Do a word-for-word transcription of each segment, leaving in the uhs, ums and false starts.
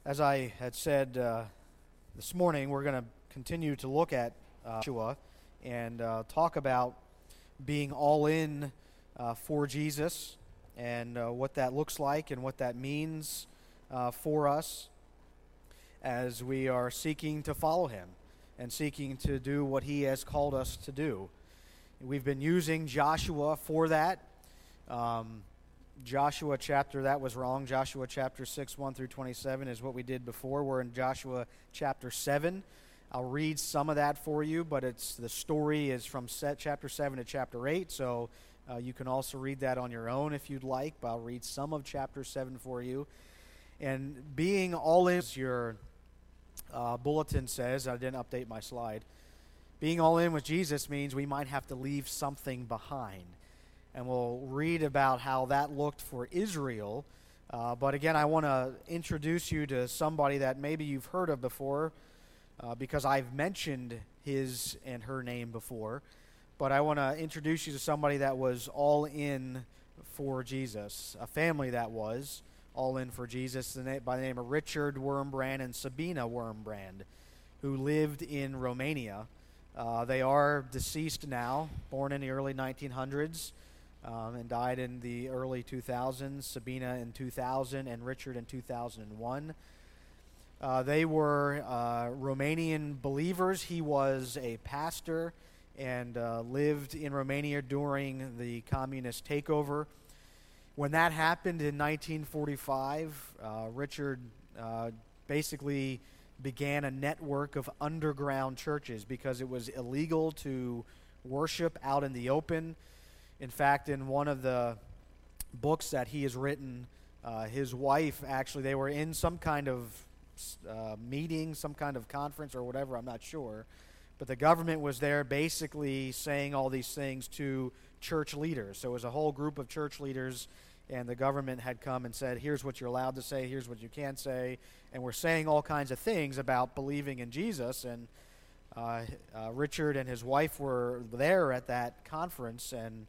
As I had said uh, this morning, we're going to continue to look at uh, Joshua and uh, talk about being all in uh, for Jesus and uh, what that looks like and what that means uh, for us as we are seeking to follow him and seeking to do what he has called us to do. We've been using Joshua for that. Um, Joshua chapter, that was wrong. Joshua chapter six, one through twenty-seven is what we did before. We're in Joshua chapter seven. I'll read some of that for you, but it's the story is from set chapter seven to chapter eight, so uh, you can also read that on your own if you'd like, but I'll read some of chapter seven for you. And being all in, as your uh, bulletin says, I didn't update my slide, being all in with Jesus means we might have to leave something behind. And we'll read about how that looked for Israel. Uh, but again, I want to introduce you to somebody that maybe you've heard of before uh, because I've mentioned his and her name before. But I want to introduce you to somebody that was all in for Jesus, a family that was all in for Jesus by the name of Richard Wurmbrand and Sabina Wurmbrand, who lived in Romania. Uh, they are deceased now, born in the early nineteen hundreds. Um, and died in the early two thousands, Sabina in two thousand, and Richard in two thousand one. Uh, they were uh, Romanian believers. He was a pastor and uh, lived in Romania during the communist takeover. When that happened in nineteen forty-five, uh, Richard uh, basically began a network of underground churches because it was illegal to worship out in the open. In fact, in one of the books that he has written, uh, his wife, actually, they were in some kind of uh, meeting, some kind of conference or whatever, I'm not sure. But the government was there basically saying all these things to church leaders. So it was a whole group of church leaders, and the government had come and said, here's what you're allowed to say, here's what you can't say. And we're saying all kinds of things about believing in Jesus. And uh, uh, Richard and his wife were there at that conference, and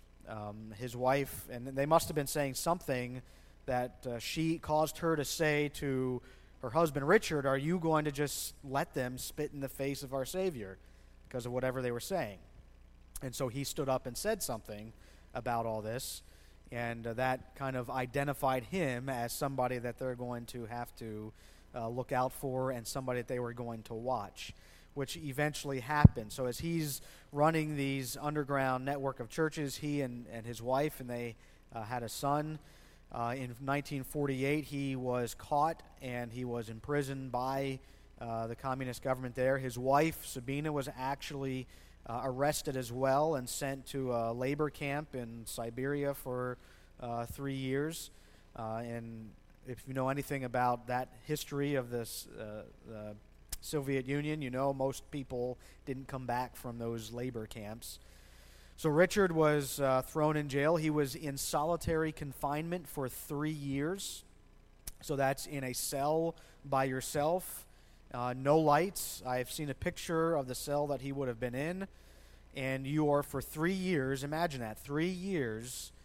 Um, his wife, and they must have been saying something that uh, she caused her to say to her husband, Richard, are you going to just let them spit in the face of our Savior because of whatever they were saying? And so he stood up and said something about all this, and uh, that kind of identified him as somebody that they're going to have to uh, look out for and somebody that they were going to watch, which eventually happened. So as he's running these underground network of churches, he and, and his wife, and they uh, had a son. Uh, in nineteen forty-eight, he was caught, and he was imprisoned by uh, the communist government there. His wife, Sabina, was actually uh, arrested as well and sent to a labor camp in Siberia for uh, three years. Uh, and if you know anything about that history of this uh, the Soviet Union, you know, most people didn't come back from those labor camps. So Richard was uh, thrown in jail. He was in solitary confinement for three years. So that's in a cell by yourself, uh, no lights. I've seen a picture of the cell that he would have been in, and you are for three years, imagine that, three years,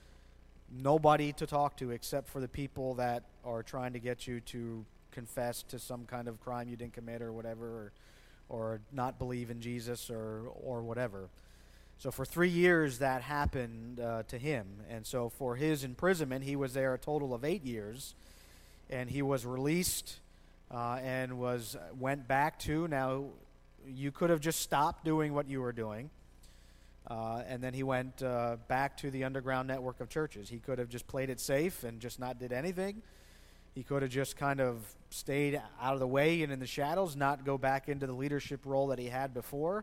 nobody to talk to except for the people that are trying to get you to confess to some kind of crime you didn't commit or whatever, or, or not believe in Jesus or or whatever. So for three years that happened uh, to him. And so for his imprisonment, he was there a total of eight years. And he was released uh, and was went back to, now you could have just stopped doing what you were doing. Uh, and then he went uh, back to the underground network of churches. He could have just played it safe and just not did anything. He could have just kind of stayed out of the way and in the shadows, not go back into the leadership role that he had before.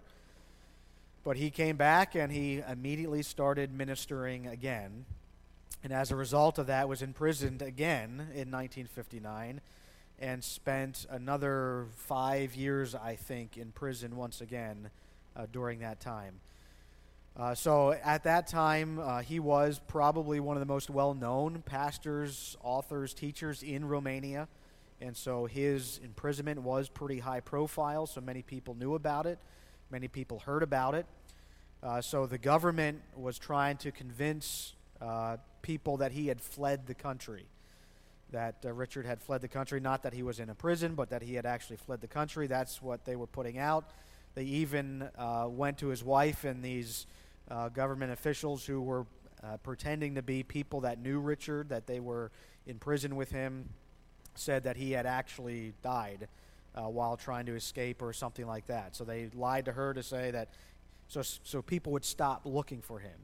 But he came back and he immediately started ministering again. And as a result of that, was imprisoned again in nineteen fifty-nine and spent another five years, I think, in prison once again uh, during that time. Uh, so at that time, uh, he was probably one of the most well-known pastors, authors, teachers in Romania. And so his imprisonment was pretty high profile, so many people knew about it. Many people heard about it. Uh, so the government was trying to convince uh, people that he had fled the country, that uh, Richard had fled the country, not that he was in a prison, but that he had actually fled the country. That's what they were putting out. They even uh, went to his wife and these uh, government officials who were uh, pretending to be people that knew Richard, that they were in prison with him, said that he had actually died uh, while trying to escape or something like that. So they lied to her to say that, so, so people would stop looking for him.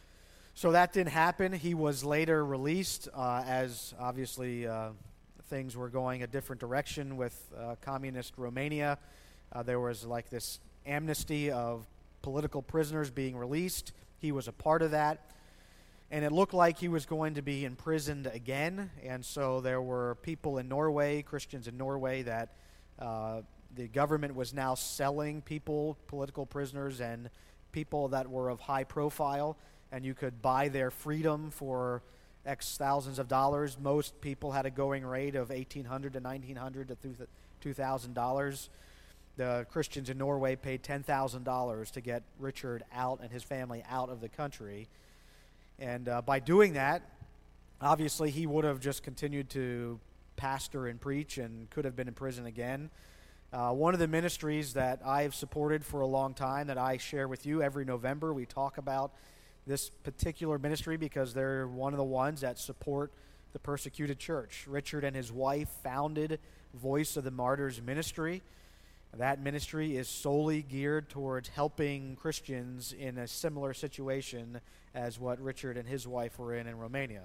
So that didn't happen. He was later released uh, as obviously uh, things were going a different direction with uh, communist Romania. Uh, there was like this amnesty of political prisoners being released. He was a part of that. And it looked like he was going to be imprisoned again. And so there were people in Norway, Christians in Norway, that uh, the government was now selling people, political prisoners, and people that were of high profile. And you could buy their freedom for X thousands of dollars. Most people had a going rate of eighteen hundred to nineteen hundred to two thousand dollars. The Christians in Norway paid ten thousand dollars to get Richard out and his family out of the country. And uh, by doing that, obviously he would have just continued to pastor and preach and could have been in prison again. Uh, one of the ministries that I've supported for a long time that I share with you every November, we talk about this particular ministry because they're one of the ones that support the persecuted church. Richard and his wife founded Voice of the Martyrs ministry. That ministry is solely geared towards helping Christians in a similar situation as what Richard and his wife were in in Romania.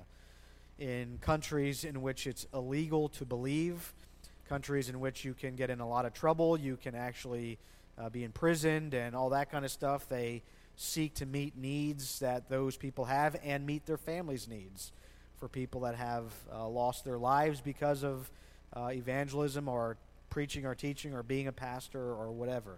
In countries in which it's illegal to believe, countries in which you can get in a lot of trouble, you can actually uh, be imprisoned and all that kind of stuff, they seek to meet needs that those people have and meet their families' needs for people that have uh, lost their lives because of uh, evangelism or preaching or teaching or being a pastor or whatever.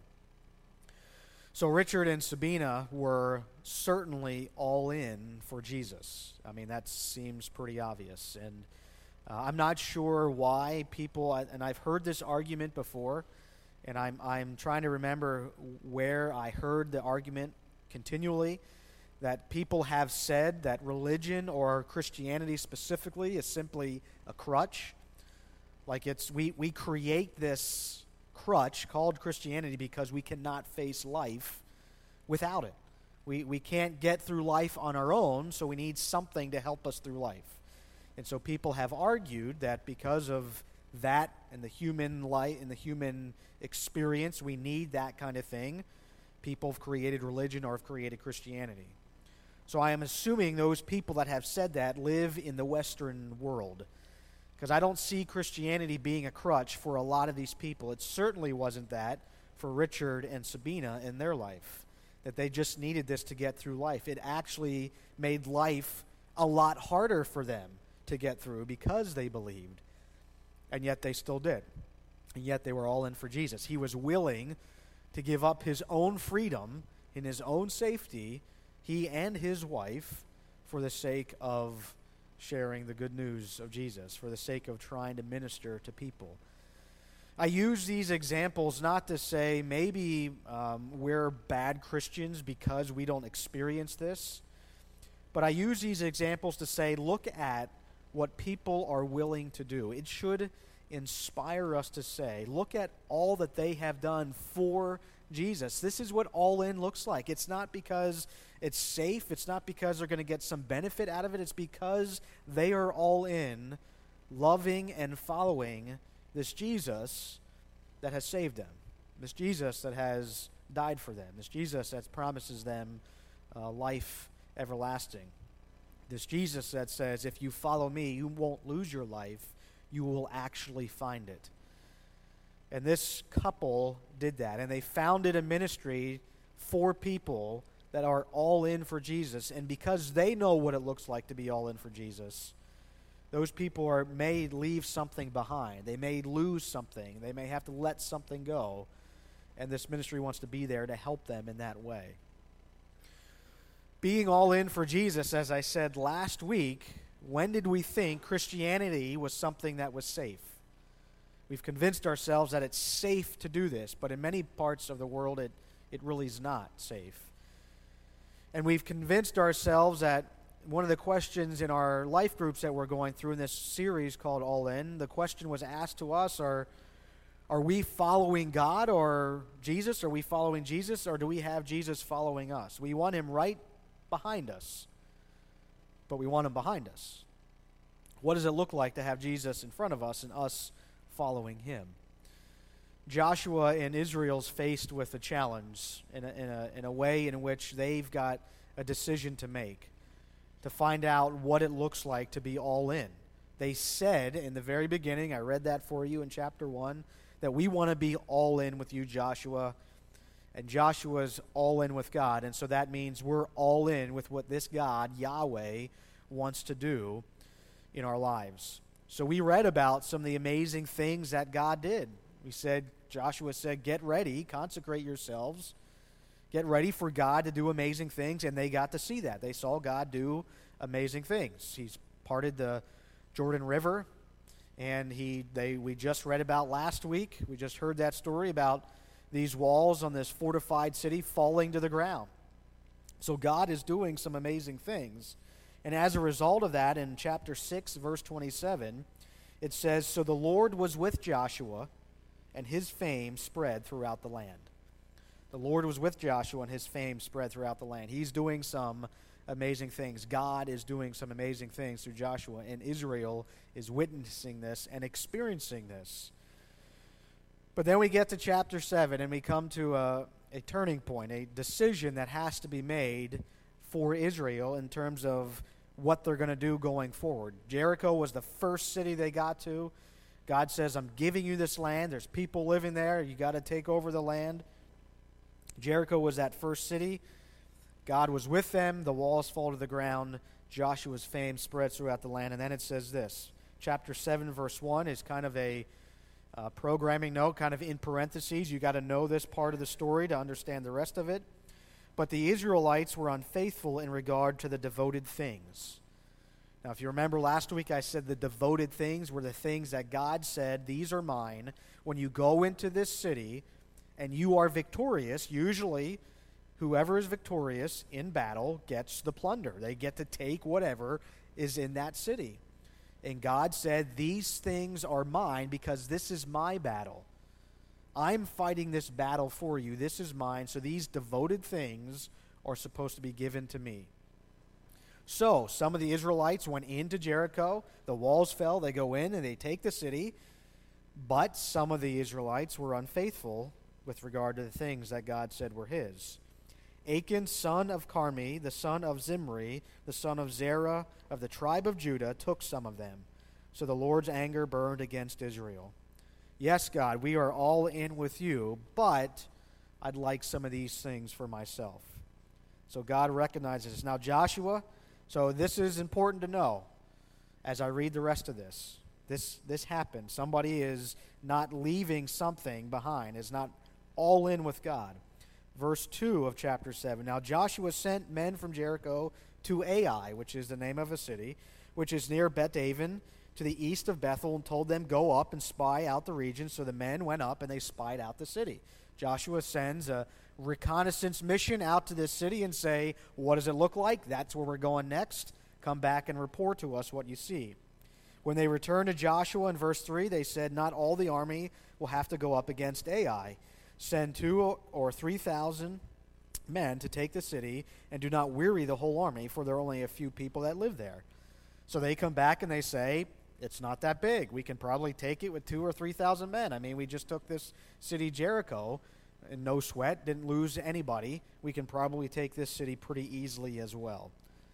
So Richard and Sabina were certainly all in for Jesus. I mean, that seems pretty obvious. And uh, I'm not sure why people, and I've heard this argument before, and I'm I'm trying to remember where I heard the argument continually, that people have said that religion or Christianity specifically is simply a crutch. Like it's we, we create this crutch called Christianity because we cannot face life without it. We we can't get through life on our own, so we need something to help us through life. And so people have argued that because of that and the human life and the human experience, we need that kind of thing. People have created religion or have created Christianity. So I am assuming those people that have said that live in the Western world, because I don't see Christianity being a crutch for a lot of these people. It certainly wasn't that for Richard and Sabina in their life, that they just needed this to get through life. It actually made life a lot harder for them to get through because they believed, and yet they still did. And yet they were all in for Jesus. He was willing to give up his own freedom in his own safety, he and his wife, for the sake of sharing the good news of Jesus, for the sake of trying to minister to people. I use these examples not to say maybe um, we're bad Christians because we don't experience this, but I use these examples to say, look at what people are willing to do. It should inspire us to say, look at all that they have done for Jesus. This is what all in looks like. It's not because it's safe. It's not because they're going to get some benefit out of it. It's because they are all in, loving and following this Jesus that has saved them, this Jesus that has died for them, this Jesus that promises them uh, life everlasting, this Jesus that says, if you follow me, you won't lose your life, you will actually find it. And this couple did that, and they founded a ministry for people that are all in for Jesus. And because they know what it looks like to be all in for Jesus, those people are may leave something behind. They may lose something. They may have to let something go. And this ministry wants to be there to help them in that way. Being all in for Jesus, as I said last week, when did we think Christianity was something that was safe? We've convinced ourselves that it's safe to do this, but in many parts of the world it, it really is not safe. And we've convinced ourselves that one of the questions in our life groups that we're going through in this series called All In, the question was asked to us, are, are we following God or Jesus? Are we following Jesus, or do we have Jesus following us? We want him right behind us, but we want him behind us. What does it look like to have Jesus in front of us and us following him? Joshua and Israel's faced with a challenge in a, in a, in a way in which they've got a decision to make, to find out what it looks like to be all in. They said in the very beginning, I read that for you in chapter one, that we want to be all in with you, Joshua, and Joshua's all in with God, and so that means we're all in with what this God, Yahweh, wants to do in our lives. So we read about some of the amazing things that God did. We said, Joshua said, get ready, consecrate yourselves, get ready for God to do amazing things, and they got to see that. They saw God do amazing things. He's parted the Jordan River, and he they we just read about last week, we just heard that story about these walls on this fortified city falling to the ground. So God is doing some amazing things. And as a result of that, in chapter six, verse twenty-seven, it says, so the Lord was with Joshua, and his fame spread throughout the land. The Lord was with Joshua, and his fame spread throughout the land. He's doing some amazing things. God is doing some amazing things through Joshua, and Israel is witnessing this and experiencing this. But then we get to chapter seven, and we come to a, a turning point, a decision that has to be made for Israel in terms of what they're going to do going forward. Jericho was the first city they got to. God says, I'm giving you this land. There's people living there. You got to take over the land. Jericho was that first city. God was with them. The walls fall to the ground. Joshua's fame spreads throughout the land. And then it says this. Chapter seven, verse one is kind of a uh, programming note, kind of in parentheses. You got to know this part of the story to understand the rest of it. But the Israelites were unfaithful in regard to the devoted things. Now, if you remember last week, I said the devoted things were the things that God said, these are mine. When you go into this city and you are victorious, usually whoever is victorious in battle gets the plunder. They get to take whatever is in that city. And God said, these things are mine because this is my battle. I'm fighting this battle for you. This is mine. So these devoted things are supposed to be given to me. So some of the Israelites went into Jericho. The walls fell. They go in and they take the city. But some of the Israelites were unfaithful with regard to the things that God said were his. Achan, son of Carmi, the son of Zimri, the son of Zerah, of the tribe of Judah, took some of them. So the Lord's anger burned against Israel. Yes, God, we are all in with you, but I'd like some of these things for myself. So God recognizes this. Now Joshua, so this is important to know as I read the rest of this. This this happened. Somebody is not leaving something behind, is not all in with God. Verse two of chapter seven. Now Joshua sent men from Jericho to Ai, which is the name of a city, which is near Bet-Aven, to the east of Bethel, and told them, go up and spy out the region. So the men went up and they spied out the city. Joshua sends a reconnaissance mission out to this city and say, what does it look like? That's where we're going next. Come back and report to us what you see. When they returned to Joshua in verse three, they said, not all the army will have to go up against Ai. Send two or three thousand men to take the city, and do not weary the whole army, for there are only a few people that live there. So they come back and they say, it's not that big. We can probably take it with two or three thousand men. I mean, we just took this city Jericho, and no sweat, didn't lose anybody. We can probably take this city pretty easily as well.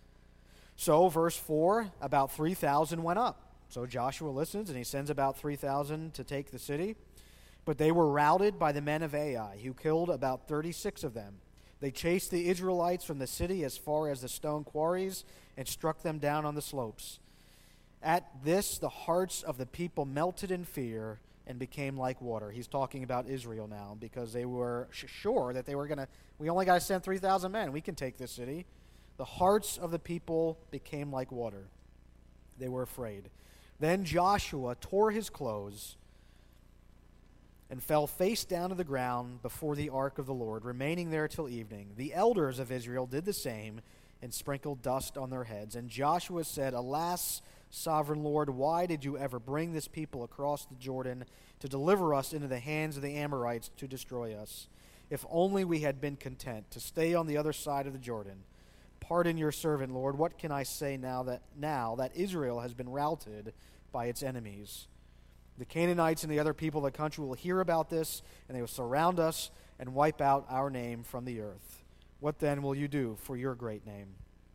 So, verse four, about three thousand went up. So Joshua listens, and he sends about three thousand to take the city. But they were routed by the men of Ai, who killed about thirty-six of them. They chased the Israelites from the city as far as the stone quarries and struck them down on the slopes. At this, the hearts of the people melted in fear and became like water. He's talking about Israel now, because they were sh- sure that they were going to, we only got to send three thousand men. We can take this city. The hearts of the people became like water. They were afraid. Then Joshua tore his clothes and fell face down to the ground before the ark of the Lord, remaining there till evening. The elders of Israel did the same, and sprinkled dust on their heads. And Joshua said, Alas, sovereign Lord, why did you ever bring this people across the Jordan to deliver us into the hands of the Amorites to destroy us? If only we had been content to stay on the other side of the Jordan. Pardon your servant, Lord. What can I say now that now that Israel has been routed by its enemies? The Canaanites and the other people of the country will hear about this, and they will surround us and wipe out our name from the earth. What then will you do for your great name?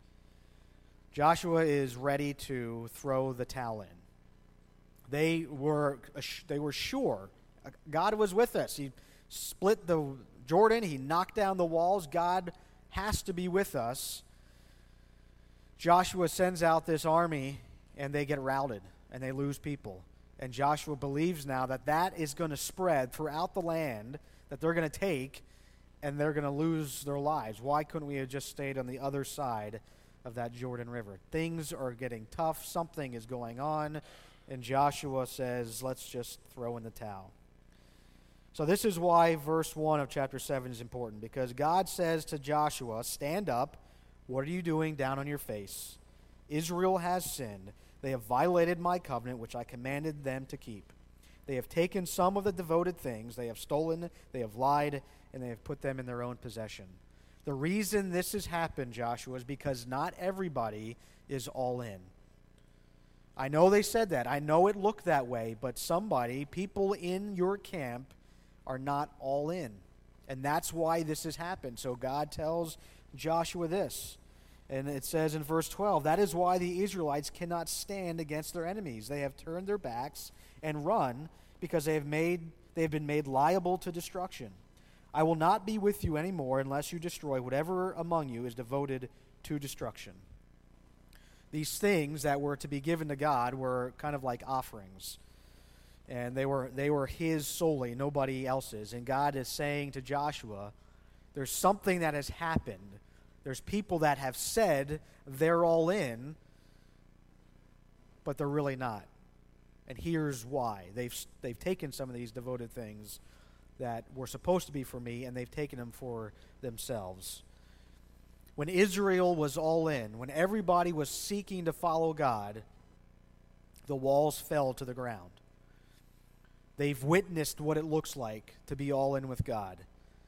Joshua is ready to throw the towel in. They were they were sure God was with us. He split the Jordan. He knocked down the walls. God has to be with us. Joshua sends out this army, and they get routed, and they lose people. And Joshua believes now that that is going to spread throughout the land that they're going to take, and they're going to lose their lives. Why couldn't we have just stayed on the other side of that Jordan River? Things are getting tough. Something is going on. And Joshua says, let's just throw in the towel. So this is why verse one of chapter seven is important, because God says to Joshua, stand up. What are you doing down on your face? Israel has sinned. They have violated my covenant, which I commanded them to keep. They have taken some of the devoted things. They have stolen, they have lied, and they have put them in their own possession. The reason this has happened, Joshua, is because not everybody is all in. I know they said that. I know it looked that way, but somebody, people in your camp, are not all in. And that's why this has happened. So God tells Joshua this. And it says in verse twelve, that is why the Israelites cannot stand against their enemies. They have turned their backs and run because they have made they have been made liable to destruction. I will not be with you anymore unless you destroy whatever among you is devoted to destruction. These things that were to be given to God were kind of like offerings. And they were they were his solely, nobody else's. And God is saying to Joshua, there's something that has happened. There's people that have said they're all in, but they're really not. And here's why. They've they've taken some of these devoted things that were supposed to be for me, and they've taken them for themselves. When Israel was all in, when everybody was seeking to follow God, the walls fell to the ground. They've witnessed what it looks like to be all in with God.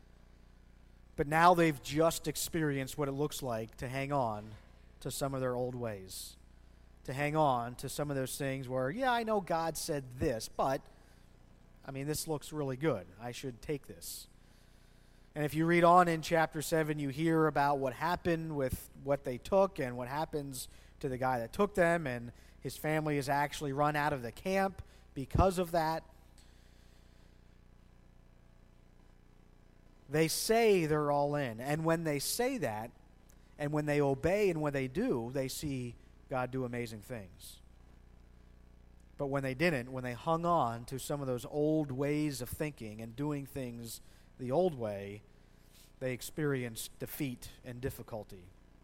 But now they've just experienced what it looks like to hang on to some of their old ways. To hang on to some of those things where, yeah, I know God said this, but, I mean, this looks really good. I should take this. And if you read on in chapter seven, you hear about what happened with what they took and what happens to the guy that took them, and his family is actually run out of the camp because of that. They say they're all in. And when they say that, and when they obey and when they do, they see God do amazing things. But when they didn't, when they hung on to some of those old ways of thinking and doing things the old way, they experienced defeat and difficulty.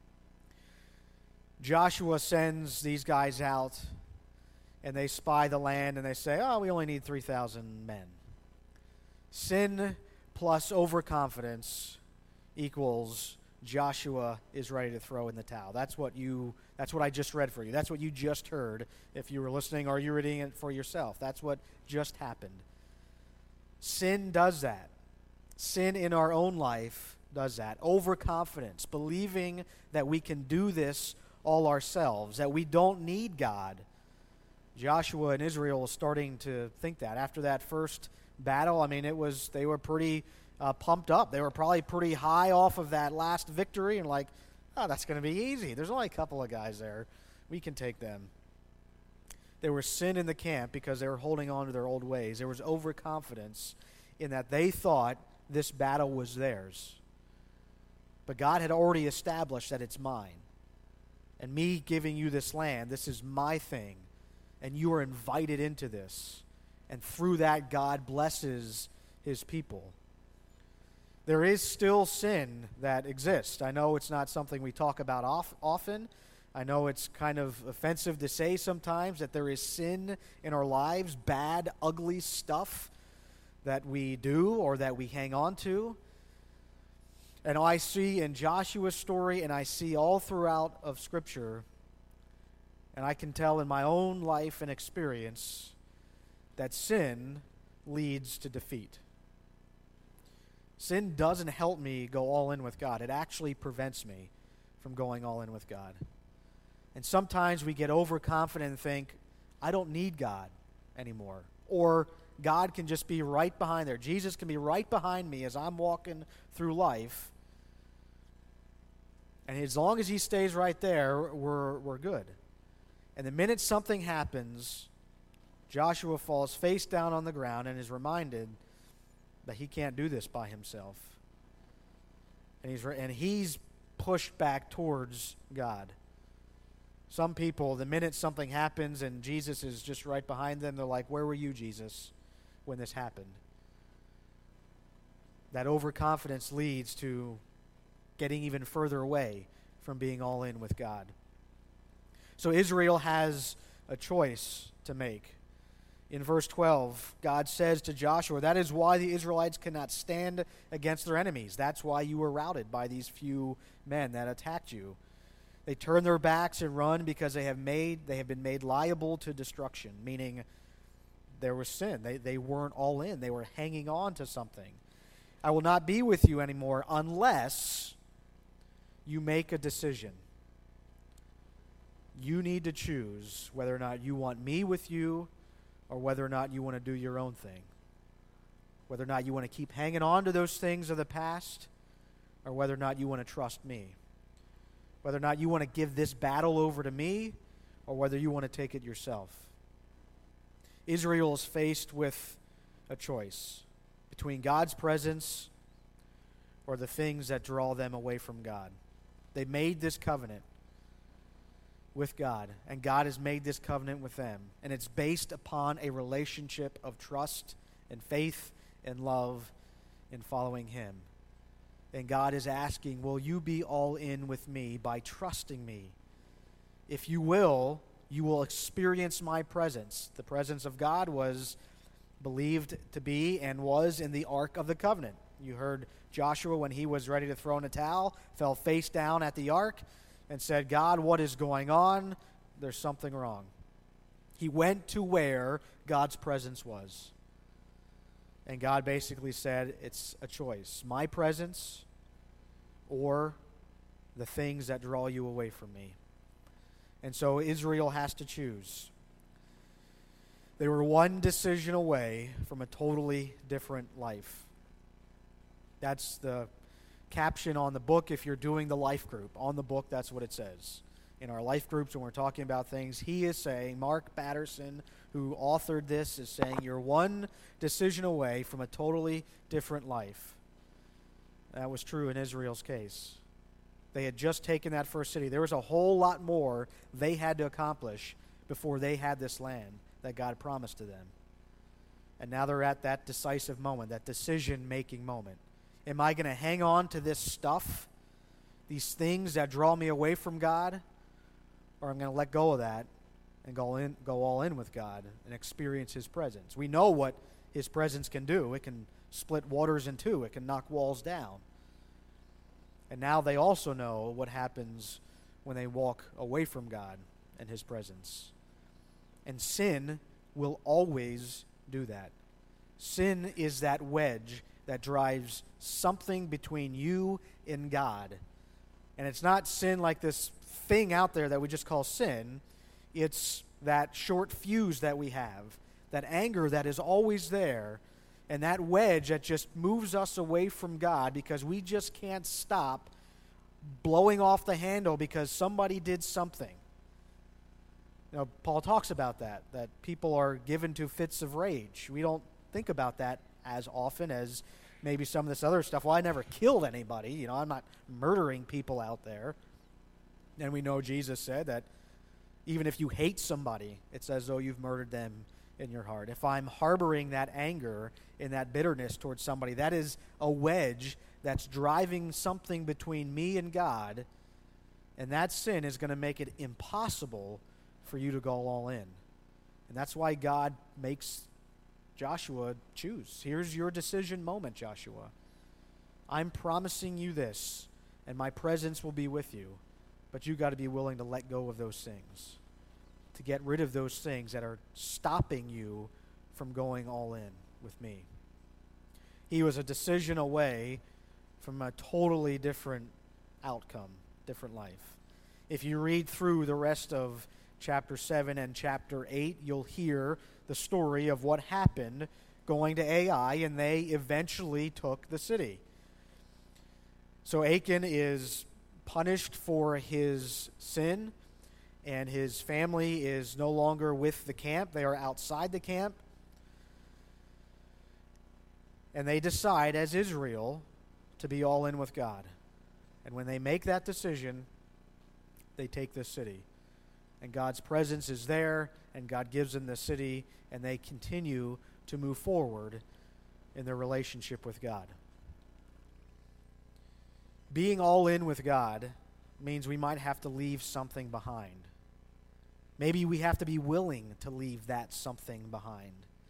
Joshua sends these guys out, and they spy the land, and they say, oh, we only need three thousand men. Sin plus overconfidence equals Joshua is ready to throw in the towel. That's what you that's what I just read for you. That's what you just heard if you were listening or you're reading it for yourself. That's what just happened. Sin does that. Sin in our own life does that. Overconfidence, believing that we can do this all ourselves, that we don't need God. Joshua and Israel is starting to think that. After that first battle, I mean, it was they were pretty uh, pumped up. They were probably pretty high off of that last victory and like, oh, that's going to be easy. There's only a couple of guys there. We can take them. There was sin in the camp because they were holding on to their old ways. There was overconfidence in that they thought this battle was theirs. But God had already established that it's mine. And me giving you this land, this is my thing. And you are invited into this. And through that, God blesses his people. There is still sin that exists. I know it's not something we talk about off, often. I know it's kind of offensive to say sometimes that there is sin in our lives, bad, ugly stuff that we do or that we hang on to. And I see in Joshua's story, and I see all throughout of Scripture, and I can tell in my own life and experience, that sin leads to defeat. Sin doesn't help me go all in with God. It actually prevents me from going all in with God. And sometimes we get overconfident and think, I don't need God anymore. Or God can just be right behind there. Jesus can be right behind me as I'm walking through life. And as long as he stays right there, we're, we're good. And the minute something happens, Joshua falls face down on the ground and is reminded that he can't do this by himself. And he's, and he's pushed back towards God. Some people, the minute something happens and Jesus is just right behind them, they're like, where were you, Jesus, when this happened? That overconfidence leads to getting even further away from being all in with God. So Israel has a choice to make. In verse twelve, God says to Joshua, that is why the Israelites cannot stand against their enemies. That's why you were routed by these few men that attacked you. They turn their backs and run because they have made they have been made liable to destruction, meaning there was sin. They, they weren't all in. They were hanging on to something. I will not be with you anymore unless you make a decision. You need to choose whether or not you want me with you or whether or not you want to do your own thing. Whether or not you want to keep hanging on to those things of the past or whether or not you want to trust me. Whether or not you want to give this battle over to me or whether you want to take it yourself. Israel is faced with a choice between God's presence or the things that draw them away from God. They made this covenant with God, and God has made this covenant with them, and it's based upon a relationship of trust and faith and love in following Him. And God is asking, will you be all in with me by trusting me? If you will, you will experience my presence. The presence of God was believed to be and was in the Ark of the Covenant. You heard Joshua, when he was ready to throw in a towel, fell face down at the ark and said, God, what is going on? There's something wrong. He went to where God's presence was. And God basically said, it's a choice. My presence or the things that draw you away from me. And so Israel has to choose. They were one decision away from a totally different life. That's the caption on the book if you're doing the life group. On the book, that's what it says. In our life groups, when we're talking about things, he is saying, Mark Batterson, who authored this, is saying you're one decision away from a totally different life. That was true in Israel's case. They had just taken that first city. There was a whole lot more they had to accomplish before they had this land that God promised to them. And now they're at that decisive moment, that decision-making moment. Am I going to hang on to this stuff, these things that draw me away from God, or I'm going to let go of that and go in, go all in with God and experience His presence? We know what His presence can do. It can split waters in two. It can knock walls down. And now they also know what happens when they walk away from God and His presence. And sin will always do that. Sin is that wedge that drives something between you and God. And it's not sin like this thing out there that we just call sin. It's that short fuse that we have, that anger that is always there, and that wedge that just moves us away from God because we just can't stop blowing off the handle because somebody did something. You know, Paul talks about that, that people are given to fits of rage. We don't think about that as often as maybe some of this other stuff. Well, I never killed anybody. You know, I'm not murdering people out there. And we know Jesus said that even if you hate somebody, it's as though you've murdered them in your heart. If I'm harboring that anger and that bitterness towards somebody, that is a wedge that's driving something between me and God, and that sin is going to make it impossible for you to go all in. And that's why God makes Joshua choose. Here's your decision moment, Joshua. I'm promising you this, and my presence will be with you. But you got to be willing to let go of those things, to get rid of those things that are stopping you from going all in with me. He was a decision away from a totally different outcome, different life. If you read through the rest of chapter seven and chapter eight, you'll hear the story of what happened going to Ai, and they eventually took the city. So Achan is punished for his sin, and his family is no longer with the camp. They are outside the camp. And they decide, as Israel, to be all in with God. And when they make that decision, they take this city. And God's presence is there, and God gives them the city, and they continue to move forward in their relationship with God. Being all in with God means we might have to leave something behind. Maybe we have to be willing to leave that something behind.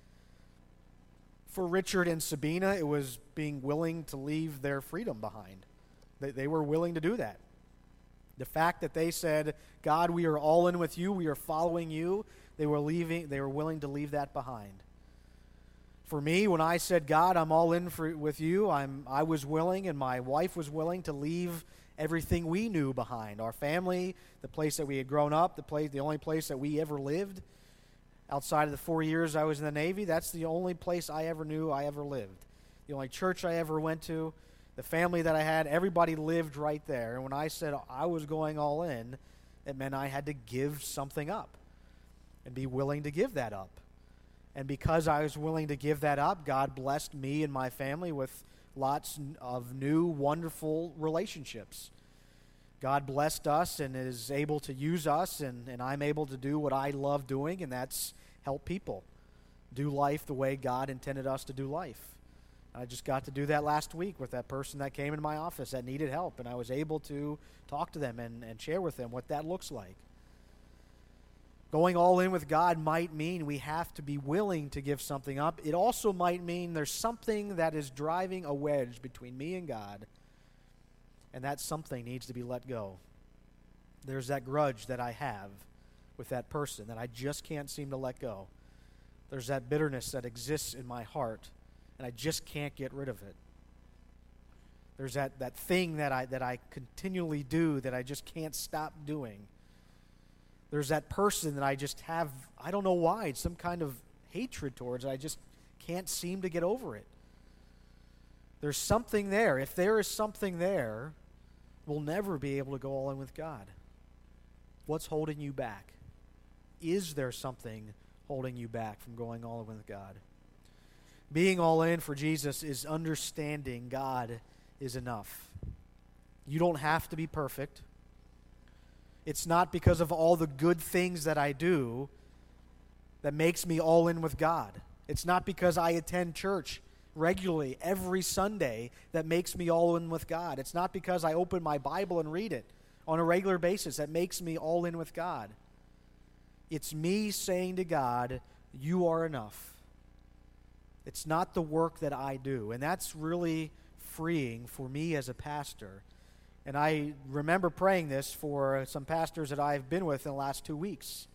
For Richard and Sabina, it was being willing to leave their freedom behind. They, they were willing to do that. The fact that they said, God, we are all in with you, we are following you, they were leaving, they were willing to leave that behind. For me, when I said, God, I'm all in for, with you, I'm, I was willing, and my wife was willing to leave everything we knew behind. Our family, the place that we had grown up, the place, the only place that we ever lived. Outside of the four years I was in the Navy, that's the only place I ever knew I ever lived. The only church I ever went to, the family that I had, everybody lived right there. And when I said I was going all in, it meant I had to give something up and be willing to give that up. And because I was willing to give that up, God blessed me and my family with lots of new, wonderful relationships. God blessed us and is able to use us, and, and I'm able to do what I love doing, and that's help people do life the way God intended us to do life. I just got to do that last week with that person that came in my office that needed help, and I was able to talk to them and, and share with them what that looks like. Going all in with God might mean we have to be willing to give something up. It also might mean there's something that is driving a wedge between me and God, and that something needs to be let go. There's that grudge that I have with that person that I just can't seem to let go. There's that bitterness that exists in my heart, and I just can't get rid of it. There's that, that thing that I that I continually do that I just can't stop doing. There's that person that I just have, I don't know why, it's some kind of hatred towards. I just can't seem to get over it. There's something there. If there is something there, we'll never be able to go all in with God. What's holding you back? Is there something holding you back from going all in with God? Being all in for Jesus is understanding God is enough. You don't have to be perfect. It's not because of all the good things that I do that makes me all in with God. It's not because I attend church regularly every Sunday that makes me all in with God. It's not because I open my Bible and read it on a regular basis that makes me all in with God. It's me saying to God, you are enough. It's not the work that I do. And that's really freeing for me as a pastor. And I remember praying this for some pastors that I've been with in the last two weeks.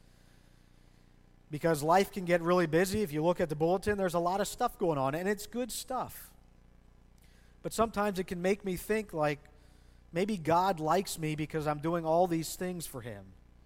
Because life can get really busy. If you look at the bulletin, there's a lot of stuff going on, and it's good stuff. But sometimes it can make me think like, maybe God likes me because I'm doing all these things for Him.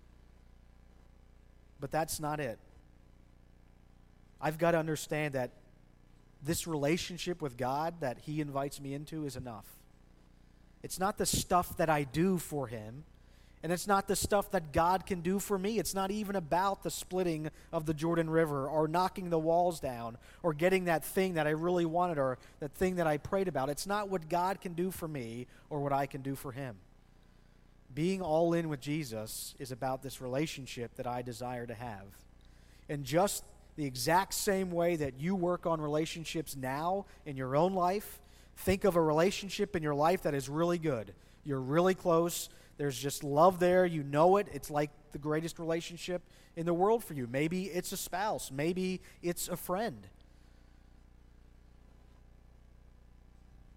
But that's not it. I've got to understand that this relationship with God that He invites me into is enough. It's not the stuff that I do for Him, and it's not the stuff that God can do for me. It's not even about the splitting of the Jordan River or knocking the walls down or getting that thing that I really wanted or that thing that I prayed about. It's not what God can do for me or what I can do for Him. Being all in with Jesus is about this relationship that I desire to have. And just the exact same way that you work on relationships now in your own life, think of a relationship in your life that is really good. You're really close. There's just love there. You know it. It's like the greatest relationship in the world for you. Maybe it's a spouse. Maybe it's a friend.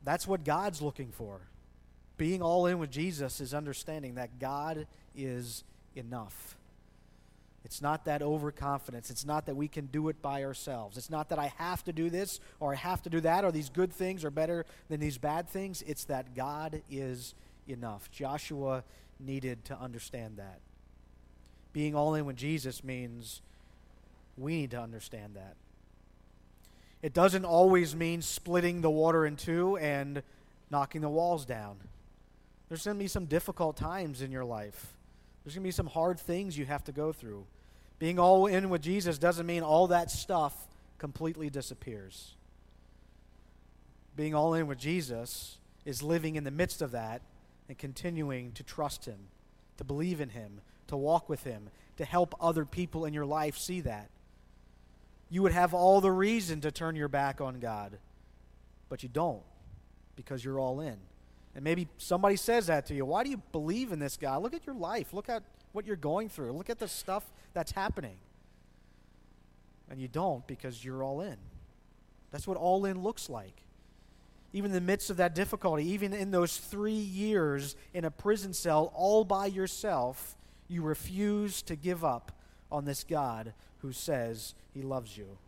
That's what God's looking for. Being all in with Jesus is understanding that God is enough. It's not that overconfidence. It's not that we can do it by ourselves. It's not that I have to do this or I have to do that or these good things are better than these bad things. It's that God is enough. Joshua needed to understand that. Being all in with Jesus means we need to understand that. It doesn't always mean splitting the water in two and knocking the walls down. There's going to be some difficult times in your life. There's going to be some hard things you have to go through. Being all in with Jesus doesn't mean all that stuff completely disappears. Being all in with Jesus is living in the midst of that and continuing to trust Him, to believe in Him, to walk with Him, to help other people in your life see that. You would have all the reason to turn your back on God, but you don't because you're all in. And maybe somebody says that to you. Why do you believe in this God? Look at your life. Look at what you're going through. Look at the stuff that's happening. And you don't because you're all in. That's what all in looks like. Even in the midst of that difficulty, even in those three years in a prison cell all by yourself, you refuse to give up on this God who says He loves you.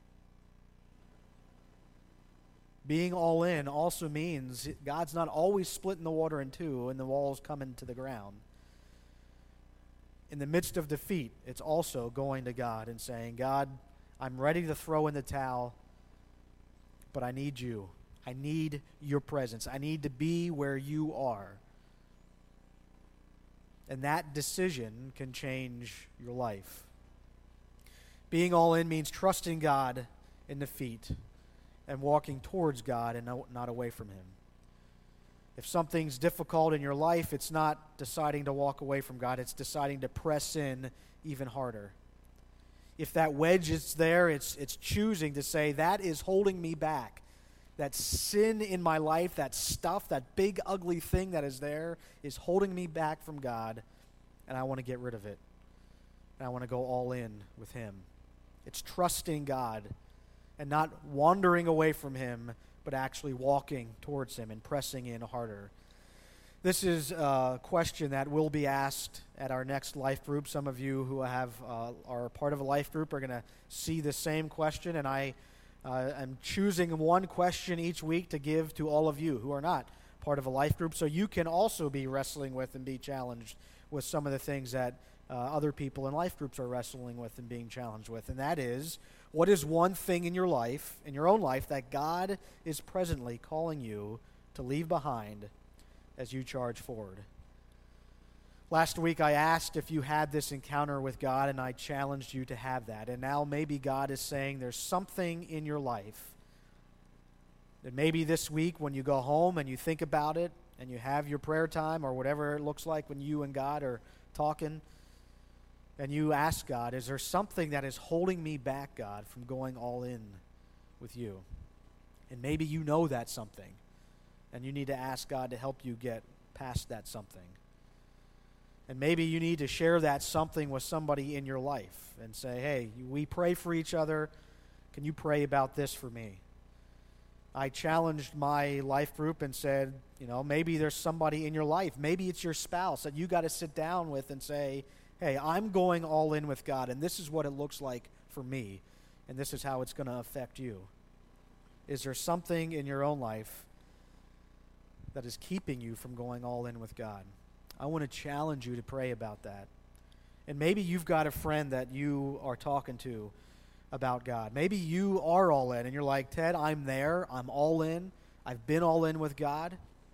Being all in also means God's not always splitting the water in two and the walls coming to the ground. In the midst of defeat, it's also going to God and saying, God, I'm ready to throw in the towel, but I need you. I need your presence. I need to be where you are. And that decision can change your life. Being all in means trusting God in defeat and walking towards God and not away from Him. If something's difficult in your life, it's not deciding to walk away from God. It's deciding to press in even harder. If that wedge is there, it's, it's choosing to say, that is holding me back. That sin in my life, that stuff, that big ugly thing that is there is holding me back from God, and I want to get rid of it. And I want to go all in with Him. It's trusting God and not wandering away from Him, but actually walking towards Him and pressing in harder. This is a question that will be asked at our next life group. Some of you who have uh, are part of a life group are going to see the same question, and I uh, am choosing one question each week to give to all of you who are not part of a life group, so you can also be wrestling with and be challenged with some of the things that uh, other people in life groups are wrestling with and being challenged with, and that is, what is one thing in your life, in your own life, that God is presently calling you to leave behind as you charge forward? Last week I asked if you had this encounter with God, and I challenged you to have that. And now maybe God is saying there's something in your life that maybe this week when you go home and you think about it and you have your prayer time or whatever it looks like when you and God are talking, and you ask God, is there something that is holding me back, God, from going all in with you? And maybe you know that's something, and you need to ask God to help you get past that something. And maybe you need to share that something with somebody in your life and say, hey, we pray for each other. Can you pray about this for me? I challenged my life group and said, you know, maybe there's somebody in your life. Maybe it's your spouse that you got to sit down with and say, hey, I'm going all in with God, and this is what it looks like for me, and this is how it's going to affect you. Is there something in your own life that is keeping you from going all in with God? I want to challenge you to pray about that. And maybe you've got a friend that you are talking to about God. Maybe you are all in, and you're like, Ted, I'm there. I'm all in. I've been all in with God.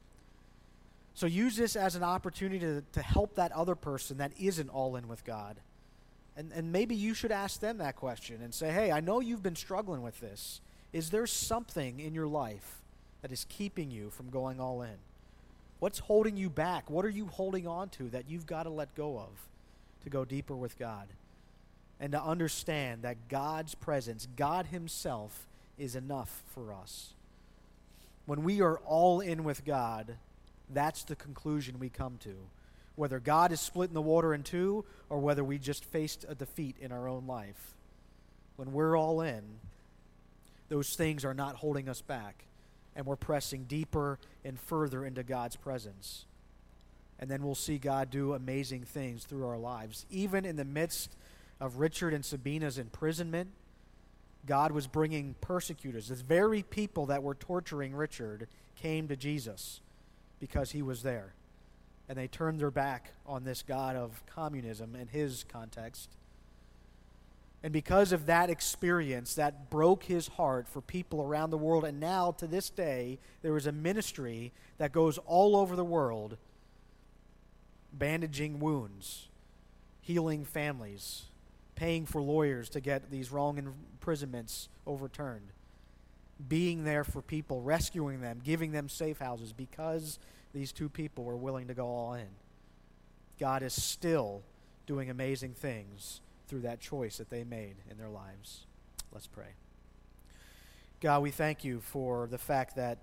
So use this as an opportunity to, to help that other person that isn't all in with God. And, and maybe you should ask them that question and say, hey, I know you've been struggling with this. Is there something in your life that is keeping you from going all in? What's holding you back? What are you holding on to that you've got to let go of to go deeper with God? And to understand that God's presence, God Himself, is enough for us. When we are all in with God, that's the conclusion we come to. Whether God is splitting the water in two or whether we just faced a defeat in our own life. When we're all in, those things are not holding us back. and we're pressing deeper and further into God's presence. And then we'll see God do amazing things through our lives. Even in the midst of Richard and Sabina's imprisonment, God was bringing persecutors. The very people that were torturing Richard came to Jesus because he was there. And they turned their back on this God of communism in his context. And because of that experience, that broke his heart for people around the world. And now, to this day, there is a ministry that goes all over the world, bandaging wounds, healing families, paying for lawyers to get these wrong imprisonments overturned, being there for people, rescuing them, giving them safe houses because these two people were willing to go all in. God is still doing amazing things through that choice that they made in their lives. Let's pray. God, we thank you for the fact that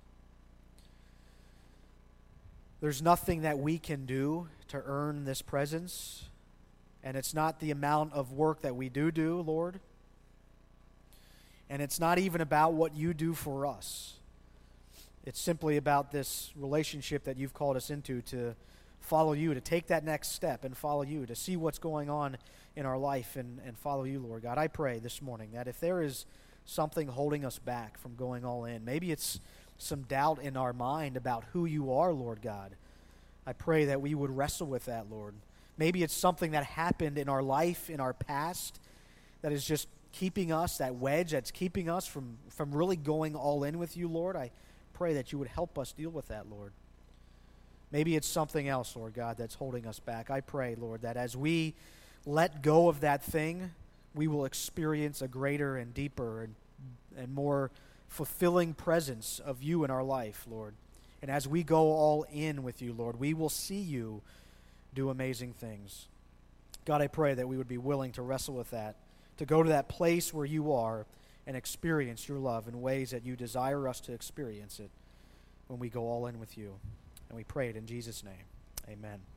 there's nothing that we can do to earn this presence, and it's not the amount of work that we do do, Lord, and it's not even about what you do for us. It's simply about this relationship that you've called us into to follow you, to take that next step and follow you, to see what's going on in our life and, and follow you, Lord God. I pray this morning that if there is something holding us back from going all in, maybe it's some doubt in our mind about who you are, Lord God, I pray that we would wrestle with that, Lord. Maybe it's something that happened in our life, in our past, that is just keeping us, that wedge that's keeping us from, from really going all in with you, Lord. I pray that you would help us deal with that, Lord. Maybe it's something else, Lord God, that's holding us back. I pray, Lord, that as we let go of that thing, we will experience a greater and deeper and, and more fulfilling presence of you in our life, Lord. And as we go all in with you, Lord, we will see you do amazing things. God, I pray that we would be willing to wrestle with that, to go to that place where you are and experience your love in ways that you desire us to experience it when we go all in with you. And we pray it in Jesus' name. Amen.